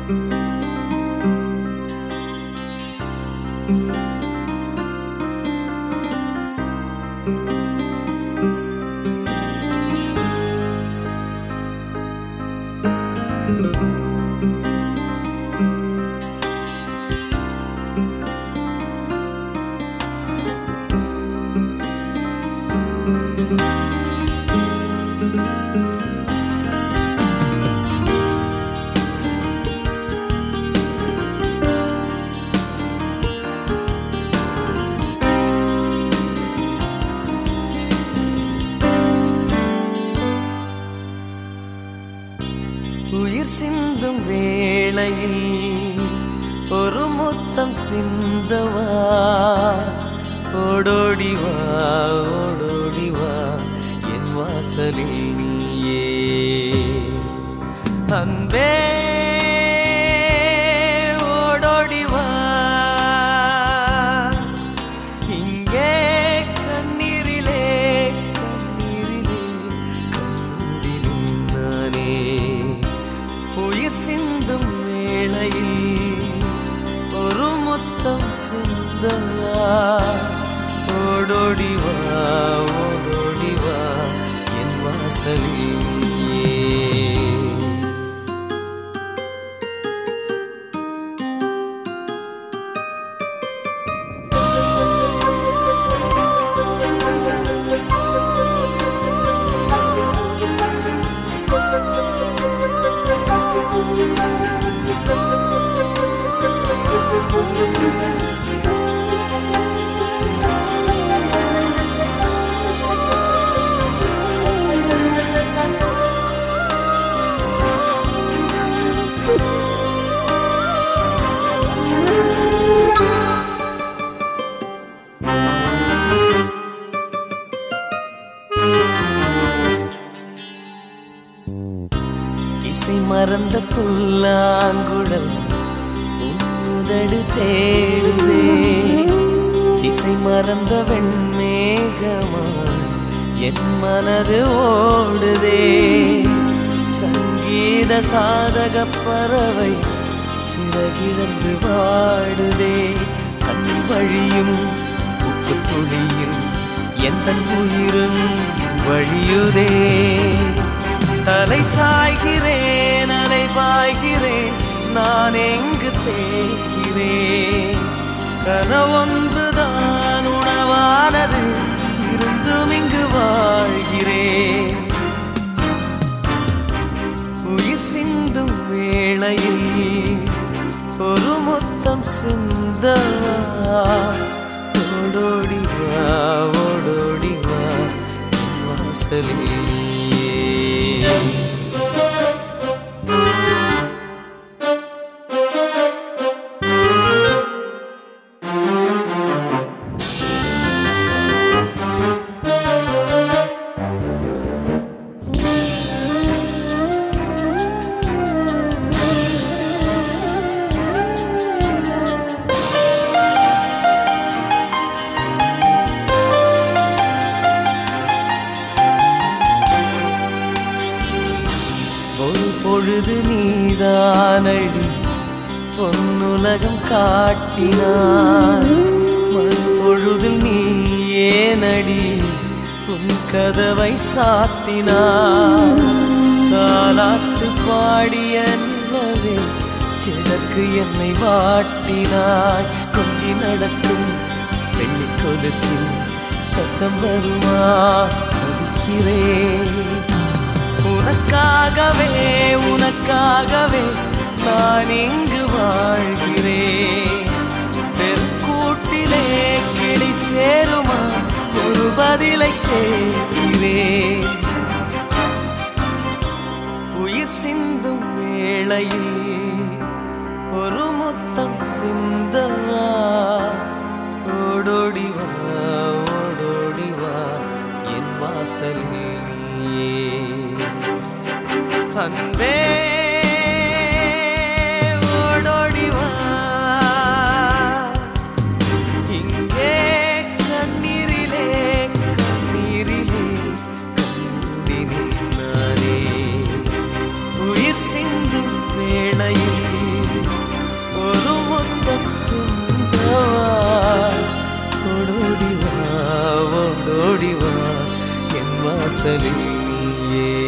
உயிர் சிந்தும் வேளையில் ஒரு முத்தம் சிந்தவா, ஓடோடிவா ஓடோடிவா என் வாசலில் நீயே. அன்பே ஓடோடிவா, இங்கே கண்ணீரிலே கண்ணீரிலே கண்மூடினேன் நானே. உயிர் சிந்தும் வேளையில் ஒரு முத்தம் சிந்தவா, ஓடோடிவா ஓடோடிவா என் வாசலில் நீயே. இசை மறந்த புல்லாங்குழல் உன்னுதடு தேடுதே, இசை மறந்த வெண்மேகமாய் என் மனது ஓடுதே. சங்கீத சாதக பறவை சிறகிழந்து வாடுதே, கண் வழியும் உப்பு துளியும் எந்த உயிரும் வழியுதே. தலை சாய்கிறேன் அலை பாய்கிறேன், நான் எங்கு தேய்கிறேன். கனவொன்றுதான் உணவானது, இருந்தும் இங்கு வாழ்கிறேன். உயிர் சிந்தும் வேளையில் ஒரு முத்தம் சிந்தவா, ஓடோடிவா ஓடோடிவா என் வாசலில் நீயே. ஒரு பொழுது நீதானடி பொன்னுலகம் காட்டினான், மறுபொழுதில் நீ ஏனடி உன் கதவை சாத்தினான். தாலாட்டு பாடிய நிலவே எதற்கு என்னை வாட்டினாய். கொஞ்சி நடக்கும் வெள்ளி கொலுசில் சத்தம் வருமா, தவிக்கிறேன். உனக்காகவே உனக்காகவே நான் இங்கு வாழ்கிறேன். பெருக்கூட்டிலே கிளி சேருமா, ஒரு பதிலை கேட்கிறேன். உயிர் சிந்தும் வேளையில் ஒரு முத்தம் சிந்தவா, ஓடோடிவா ஓடோடிவா என் வாசலில் நீயே. அன்பே ஓடோடிவா, இங்கே கண்ணீரிலே கண்ணீரிலே கண்மூடினேன் நானே. உயிர் சிந்தும் வேளையில் வாசலில் நீயே